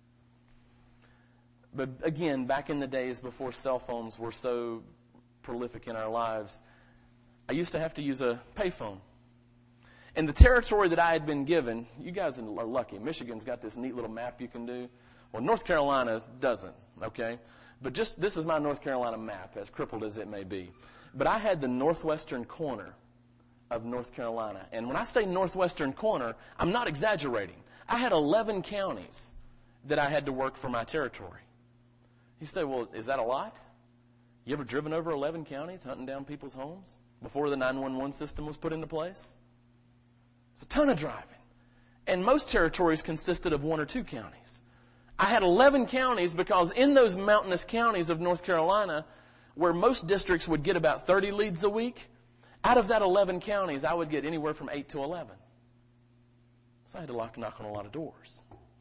But again, back in the days before cell phones were so prolific in our lives, I used to have to use a payphone. And the territory that I had been given, you guys are lucky. Michigan's got this neat little map you can do. Well, North Carolina doesn't, okay? But just this is my North Carolina map, as crippled as it may be. But I had the northwestern corner of North Carolina. And when I say northwestern corner, I'm not exaggerating. I had 11 counties that I had to work for my territory. You say, well, is that a lot? You ever driven over 11 counties hunting down people's homes before the 911 system was put into place? It's a ton of driving. And most territories consisted of 1 or 2 counties. I had 11 counties because in those mountainous counties of North Carolina, where most districts would get about 30 leads a week, out of that 11 counties, I would get anywhere from 8 to 11. So I had to knock on a lot of doors.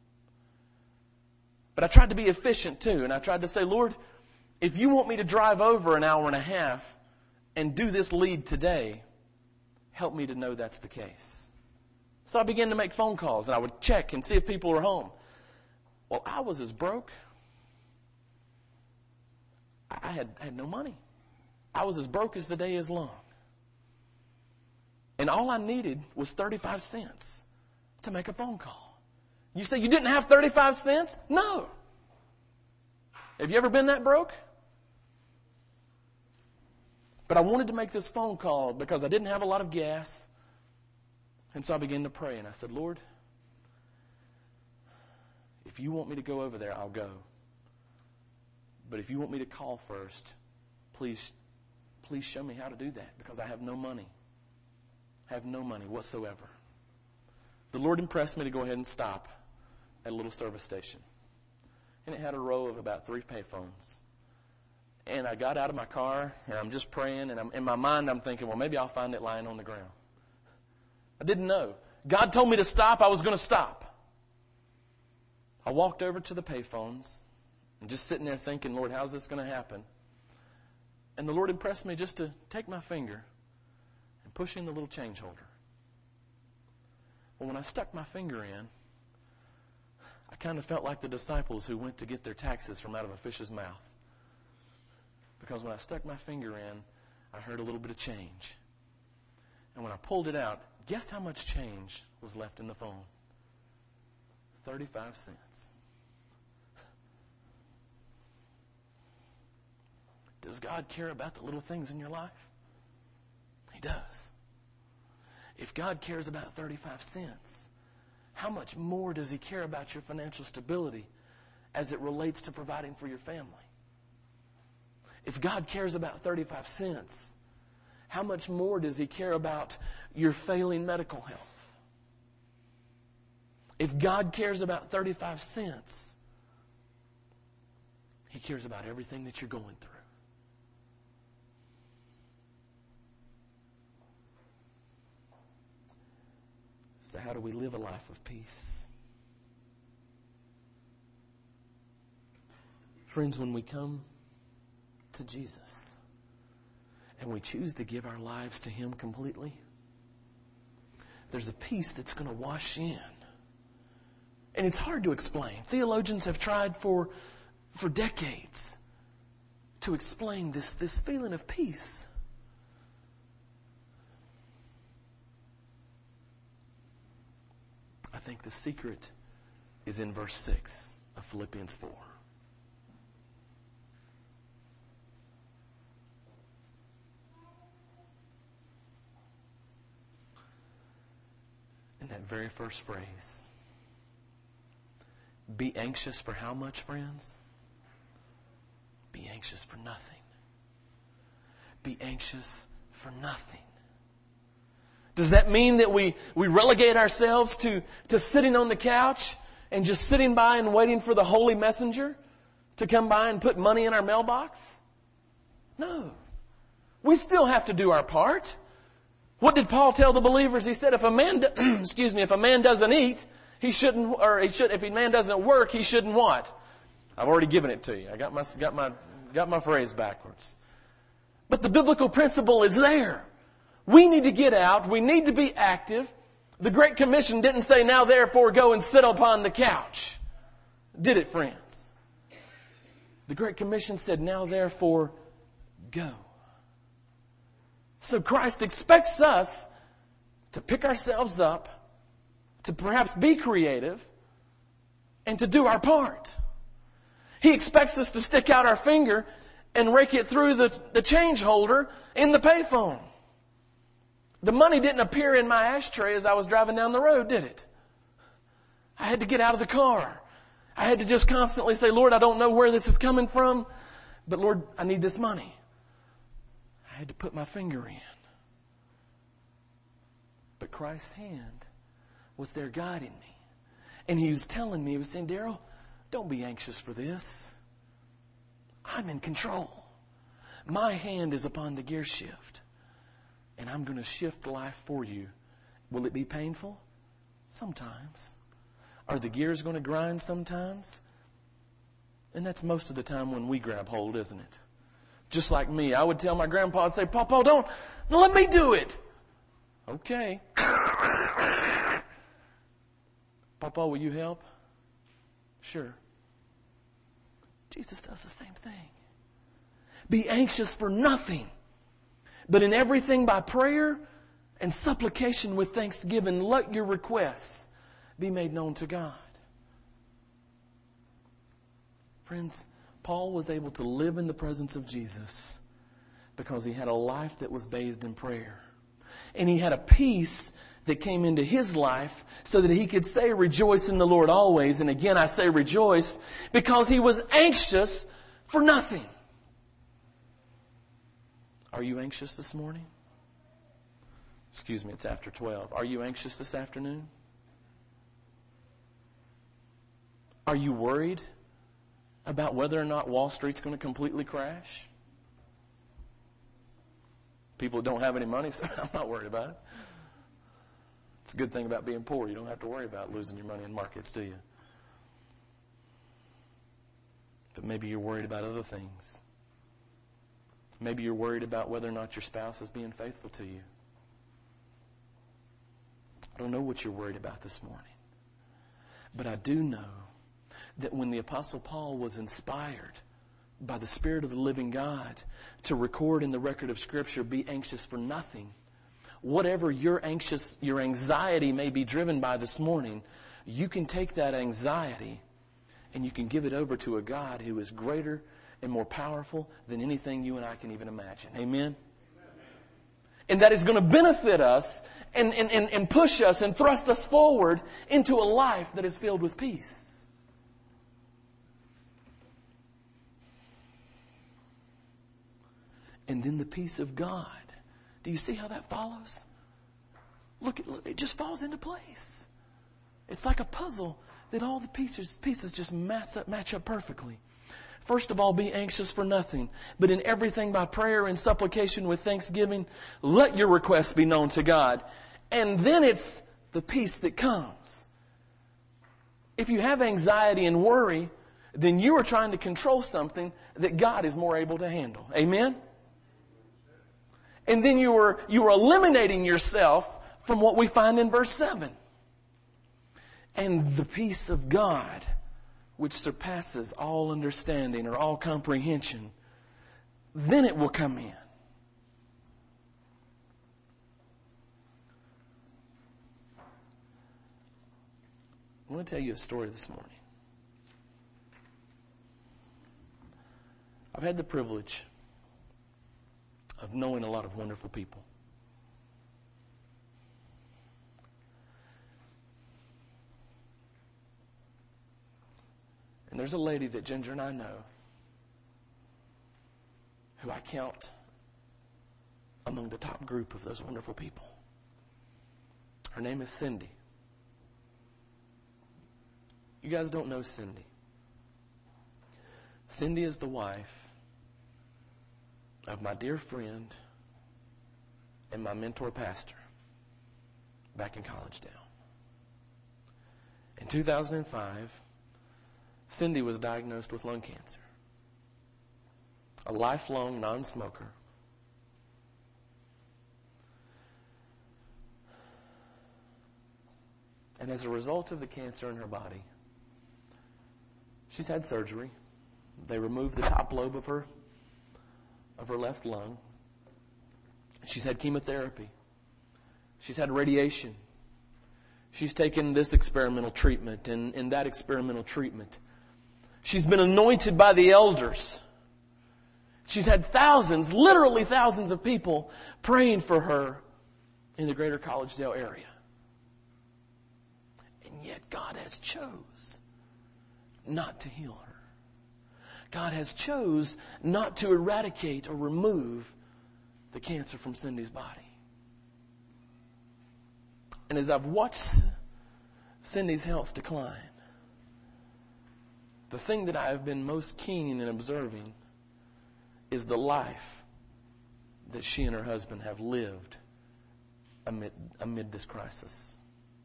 But I tried to be efficient too, and I tried to say, Lord, if you want me to drive over an hour and a half and do this lead today, help me to know that's the case. So I began to make phone calls, and I would check and see if people were home. Well, I was as broke. I had no money. I was as broke as the day is long. And all I needed was 35 cents to make a phone call. You say, you didn't have 35 cents? No. Have you ever been that broke? But I wanted to make this phone call because I didn't have a lot of gas. And so I began to pray, and I said, Lord, if you want me to go over there, I'll go. But if you want me to call first, please show me how to do that, because I have no money. I have no money whatsoever. The Lord impressed me to go ahead and stop at a little service station. And it had a row of about 3 payphones. And I got out of my car, and I'm just praying, and in my mind I'm thinking, well, maybe I'll find it lying on the ground. I didn't know. God told me to stop, I was going to stop. I walked over to the payphones, and just sitting there thinking, Lord, how's this going to happen? And the Lord impressed me just to take my finger and push in the little change holder. Well, when I stuck my finger in, I kind of felt like the disciples who went to get their taxes from out of a fish's mouth. Because when I stuck my finger in, I heard a little bit of change. And when I pulled it out, guess how much change was left in the phone? 35 cents. Does God care about the little things in your life? He does. If God cares about 35 cents, how much more does He care about your financial stability as it relates to providing for your family? If God cares about 35 cents, how much more does He care about your failing medical health? If God cares about 35 cents, He cares about everything that you're going through. So how do we live a life of peace? Friends, when we come to Jesus and we choose to give our lives to Him completely, there's a peace that's going to wash in. And it's hard to explain. Theologians have tried for decades to explain this feeling of peace. I think the secret is in verse 6 of Philippians 4. In that very first phrase, be anxious for how much, friends? Be anxious for nothing. Be anxious for nothing. Does that mean that we relegate ourselves to sitting on the couch and just sitting by and waiting for the holy messenger to come by and put money in our mailbox? No. We still have to do our part. What did Paul tell the believers? He said, if a man doesn't eat, he shouldn't, if a man doesn't work, he shouldn't what? I've already given it to you. I got my phrase backwards. But the biblical principle is there. We need to get out. We need to be active. The Great Commission didn't say, now therefore go and sit upon the couch. Did it, friends? The Great Commission said, now therefore go. So Christ expects us to pick ourselves up, to perhaps be creative, and to do our part. He expects us to stick out our finger and rake it through the change holder in the payphone. The money didn't appear in my ashtray as I was driving down the road, did it? I had to get out of the car. I had to just constantly say, Lord, I don't know where this is coming from, but Lord, I need this money. I had to put my finger in. But Christ's hand was there guiding me. And He was telling me, He was saying, Daryl, don't be anxious for this. I'm in control. My hand is upon the gear shift. And I'm going to shift life for you. Will it be painful? Sometimes. Are the gears going to grind sometimes? And that's most of the time when we grab hold, isn't it? Just like me. I would tell my grandpa, I'd say, Papa, don't let me do it. Okay. Papa, will you help? Sure. Jesus does the same thing. Be anxious for nothing, but in everything by prayer and supplication with thanksgiving, let your requests be made known to God. Friends, Paul was able to live in the presence of Jesus because he had a life that was bathed in prayer. And he had a peace that came into his life so that he could say, rejoice in the Lord always. And again, I say rejoice because he was anxious for nothing. Are you anxious this morning? Excuse me, it's after 12. Are you anxious this afternoon? Are you worried about whether or not Wall Street's going to completely crash? People don't have any money, so I'm not worried about it. It's a good thing about being poor. You don't have to worry about losing your money in markets, do you? But maybe you're worried about other things. Maybe you're worried about whether or not your spouse is being faithful to you. I don't know what you're worried about this morning. But I do know that when the Apostle Paul was inspired by the Spirit of the living God to record in the record of Scripture, be anxious for nothing, whatever your anxiety may be driven by this morning, you can take that anxiety and you can give it over to a God who is greater and more powerful than anything you and I can even imagine. Amen? And that is going to benefit us and push us and thrust us forward into a life that is filled with peace. And then the peace of God. Do you see how that follows? Look, it just falls into place. It's like a puzzle that all the pieces just match up perfectly. First of all, be anxious for nothing, but in everything by prayer and supplication with thanksgiving, let your requests be known to God. And then it's the peace that comes. If you have anxiety and worry, then you are trying to control something that God is more able to handle. Amen? And then you are eliminating yourself from what we find in verse 7. And the peace of God, which surpasses all understanding or all comprehension, then it will come in. I want to tell you a story this morning. I've had the privilege of knowing a lot of wonderful people. And there's a lady that Ginger and I know who I count among the top group of those wonderful people. Her name is Cindy. You guys don't know Cindy. Cindy is the wife of my dear friend and my mentor pastor back in Collegedale. In 2005, Cindy was diagnosed with lung cancer. A lifelong non-smoker. And as a result of the cancer in her body, she's had surgery. They removed the top lobe of her left lung. She's had chemotherapy. She's had radiation. She's taken this experimental treatment and that experimental treatment. She's been anointed by the elders. She's had thousands, literally thousands of people praying for her in the greater Collegedale area. And yet God has chose not to heal her. God has chose not to eradicate or remove the cancer from Cindy's body. And as I've watched Cindy's health decline, the thing that I have been most keen in observing is the life that she and her husband have lived amid this crisis.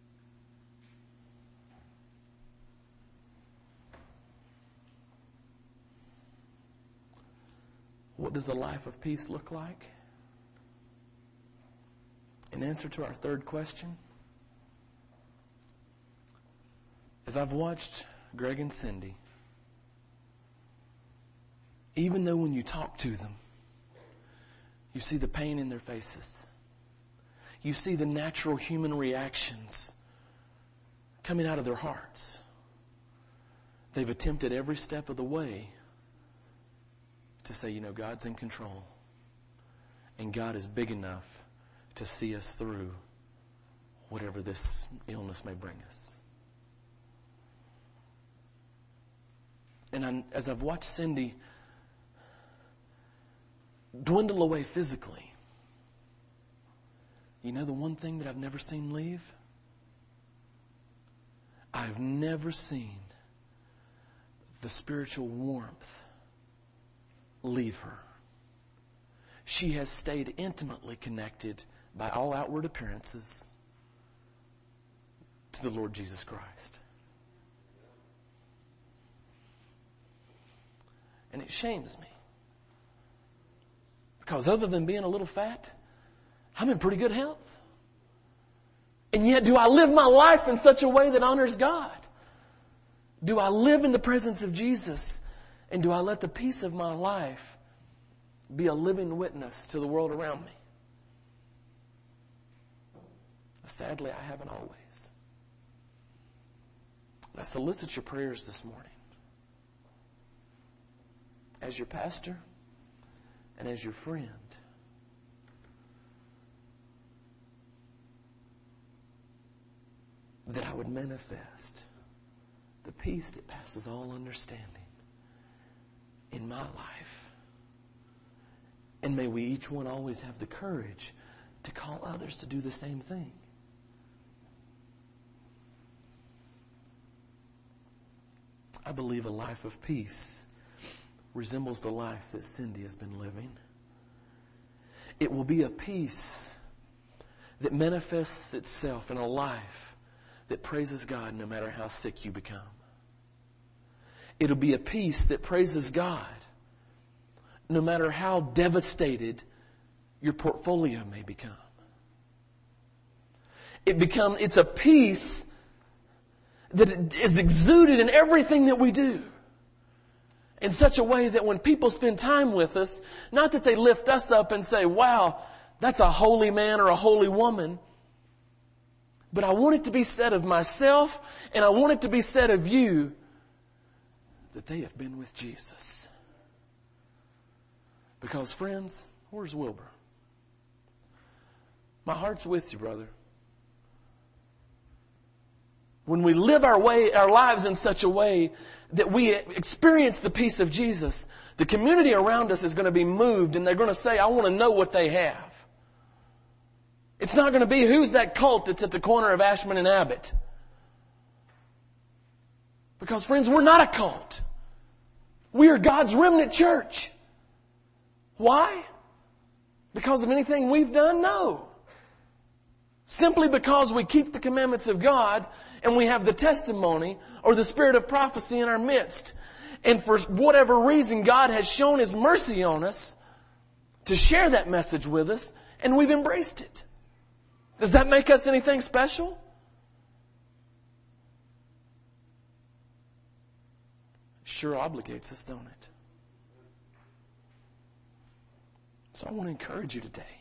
What does a life of peace look like? In answer to our third question, as I've watched Greg and Cindy, even though when you talk to them, you see the pain in their faces, you see the natural human reactions coming out of their hearts, they've attempted every step of the way to say, God's in control. And God is big enough to see us through whatever this illness may bring us. And as I've watched Cindy dwindle away physically, the one thing that I've never seen leave? I've never seen the spiritual warmth leave her. She has stayed intimately connected by all outward appearances to the Lord Jesus Christ. And it shames me. Because other than being a little fat, I'm in pretty good health. And yet, do I live my life in such a way that honors God? Do I live in the presence of Jesus? And do I let the peace of my life be a living witness to the world around me? Sadly, I haven't always. I solicit your prayers this morning. As your pastor and as your friend. That I would manifest the peace that passes all understanding in my life. And may we each one always have the courage to call others to do the same thing. I believe a life of peace resembles the life that Cindy has been living. It will be a peace that manifests itself in a life that praises God no matter how sick you become. It'll be a peace that praises God no matter how devastated your portfolio may become. It's a peace that is exuded in everything that we do. In such a way that when people spend time with us, not that they lift us up and say, wow, that's a holy man or a holy woman. But I want it to be said of myself, and I want it to be said of you, that they have been with Jesus. Because, friends, where's Wilbur? My heart's with you, brother. When we live our lives in such a way that we experience the peace of Jesus, the community around us is going to be moved, and they're going to say, I want to know what they have. It's not going to be who's that cult that's at the corner of Ashman and Abbott. Because, friends, we're not a cult. We are God's remnant church. Why? Because of anything we've done? No. Simply because we keep the commandments of God and we have the testimony or the spirit of prophecy in our midst. And for whatever reason, God has shown His mercy on us to share that message with us, and we've embraced it. Does that make us anything special? Sure obligates us, don't it? So I want to encourage you today.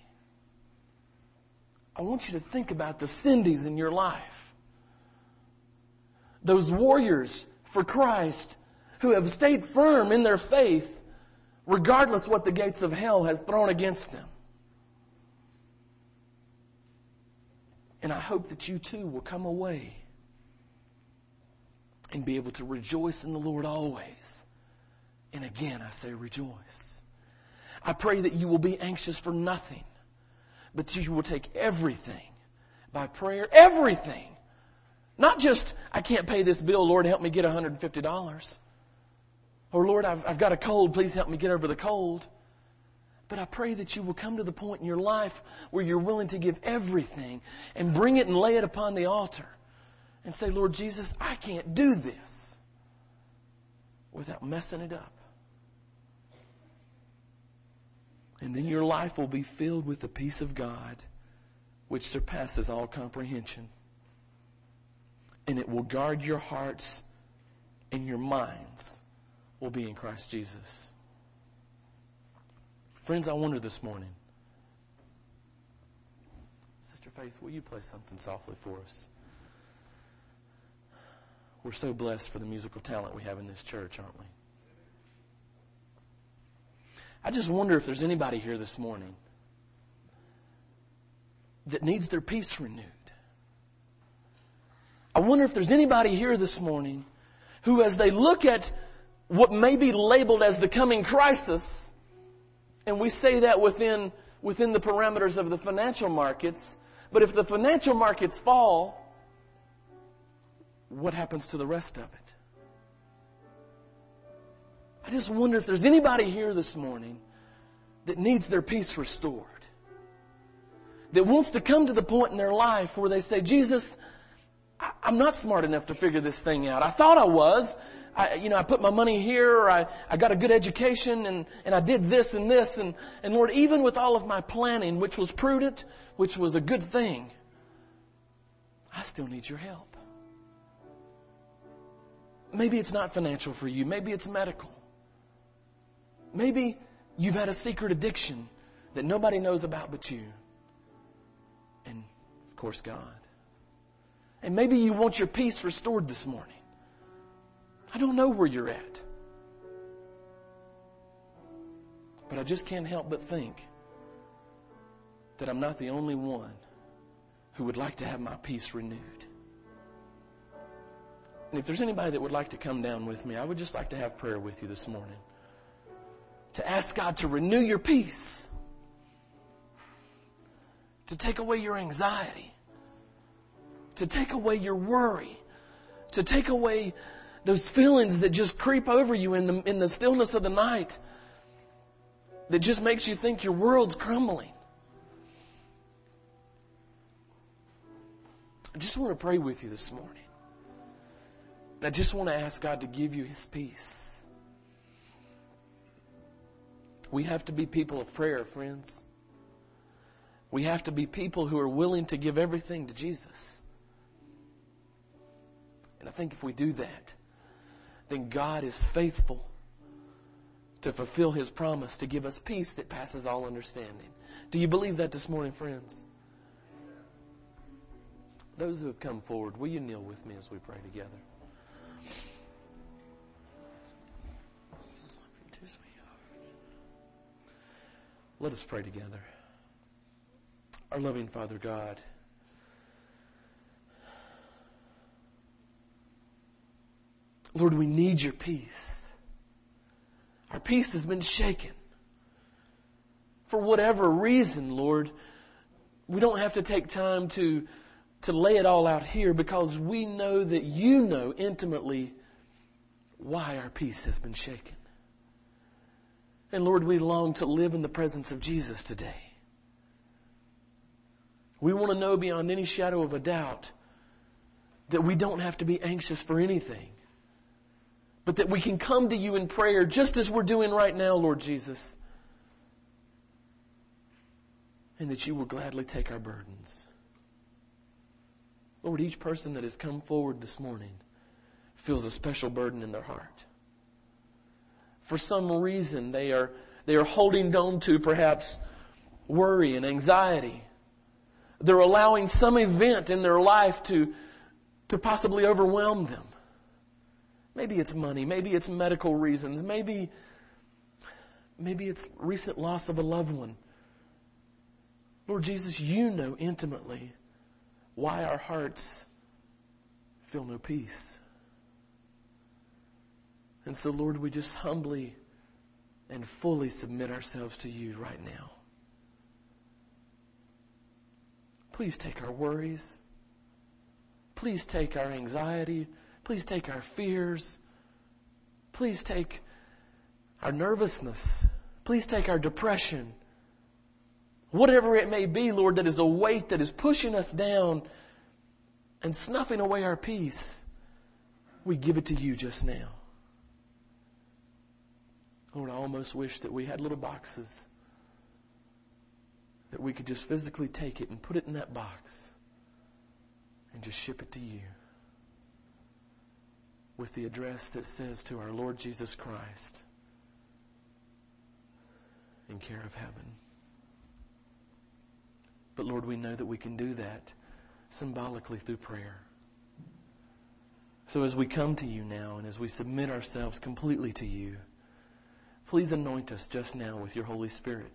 I want you to think about the Cindys in your life. Those warriors for Christ who have stayed firm in their faith regardless what the gates of hell has thrown against them. And I hope that you too will come away and be able to rejoice in the Lord always. And again, I say rejoice. I pray that you will be anxious for nothing, but that you will take everything by prayer. Everything. Not just, I can't pay this bill, Lord, help me get $150. Or, Lord, I've got a cold, please help me get over the cold. But I pray that you will come to the point in your life where you're willing to give everything and bring it and lay it upon the altar and say, Lord Jesus, I can't do this without messing it up. And then your life will be filled with the peace of God, which surpasses all comprehension. And it will guard your hearts, and your minds will be in Christ Jesus. Friends, I wonder this morning. Sister Faith, will you play something softly for us? We're so blessed for the musical talent we have in this church, aren't we? I just wonder if there's anybody here this morning that needs their peace renewed. I wonder if there's anybody here this morning who, as they look at what may be labeled as the coming crisis, and we say that within the parameters of the financial markets, but if the financial markets fall, what happens to the rest of it? I just wonder if there's anybody here this morning that needs their peace restored, that wants to come to the point in their life where they say, Jesus, I'm not smart enough to figure this thing out. I thought I was. I put my money here, or I got a good education, and I did this and this. And Lord, even with all of my planning, which was prudent, which was a good thing, I still need your help. Maybe it's not financial for you. Maybe it's medical. Maybe you've had a secret addiction that nobody knows about but you. And of course, God. And maybe you want your peace restored this morning. I don't know where you're at. But I just can't help but think that I'm not the only one who would like to have my peace renewed. And if there's anybody that would like to come down with me, I would just like to have prayer with you this morning. To ask God to renew your peace. To take away your anxiety. To take away your worry. To take away those feelings that just creep over you in the stillness of the night. That just makes you think your world's crumbling. I just want to pray with you this morning. And I just want to ask God to give you His peace. We have to be people of prayer, friends. We have to be people who are willing to give everything to Jesus. And I think if we do that, then God is faithful to fulfill His promise to give us peace that passes all understanding. Do you believe that this morning, friends? Those who have come forward, will you kneel with me as we pray together? Let us pray together. Our loving Father God, Lord, we need your peace. Our peace has been shaken. For whatever reason, Lord, we don't have to take time to lay it all out here because we know that you know intimately why our peace has been shaken. And Lord, we long to live in the presence of Jesus today. We want to know beyond any shadow of a doubt that we don't have to be anxious for anything, but that we can come to you in prayer just as we're doing right now, Lord Jesus, and that you will gladly take our burdens. Lord, each person that has come forward this morning feels a special burden in their heart. For some reason, they are holding on to perhaps worry and anxiety. They're allowing some event in their life to possibly overwhelm them. Maybe it's money. Maybe it's medical reasons. Maybe it's recent loss of a loved one. Lord Jesus, you know intimately why our hearts feel no peace. And so, Lord, we just humbly and fully submit ourselves to you right now. Please take our worries. Please take our anxiety. Please take our fears. Please take our nervousness. Please take our depression. Whatever it may be, Lord, that is a weight that is pushing us down and snuffing away our peace, we give it to you just now. Lord, I almost wish that we had little boxes that we could just physically take it and put it in that box and just ship it to you with the address that says to our Lord Jesus Christ in care of heaven. But Lord, we know that we can do that symbolically through prayer. So as we come to you now and as we submit ourselves completely to you, please anoint us just now with your Holy Spirit.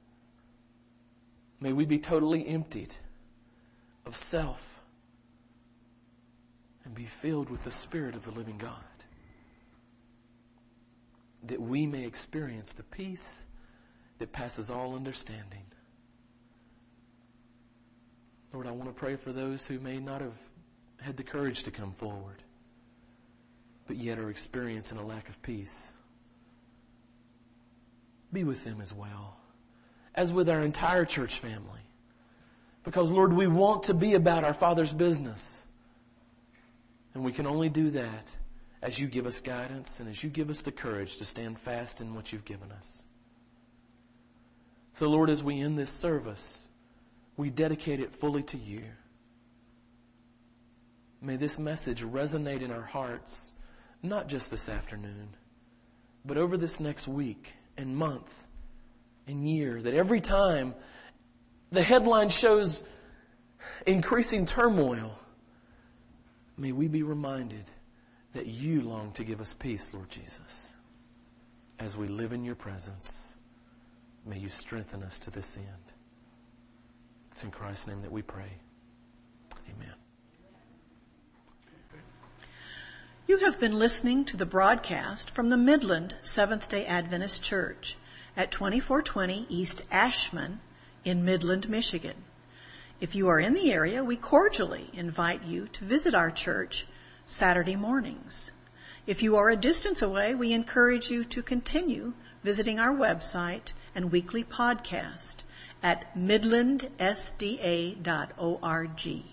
May we be totally emptied of self and be filled with the Spirit of the living God, that we may experience the peace that passes all understanding. Lord, I want to pray for those who may not have had the courage to come forward, but yet are experiencing a lack of peace. Be with them as well, as with our entire church family. Because, Lord, we want to be about our Father's business. And we can only do that as you give us guidance and as you give us the courage to stand fast in what you've given us. So, Lord, as we end this service, we dedicate it fully to you. May this message resonate in our hearts, not just this afternoon, but over this next week and month and year, that every time the headline shows increasing turmoil, may we be reminded that you long to give us peace, Lord Jesus. As we live in your presence, may you strengthen us to this end. It's in Christ's name that we pray. Amen. You have been listening to the broadcast from the Midland Seventh-day Adventist Church at 2420 East Ashman in Midland, Michigan. If you are in the area, we cordially invite you to visit our church Saturday mornings. If you are a distance away, we encourage you to continue visiting our website and weekly podcast at midlandsda.org.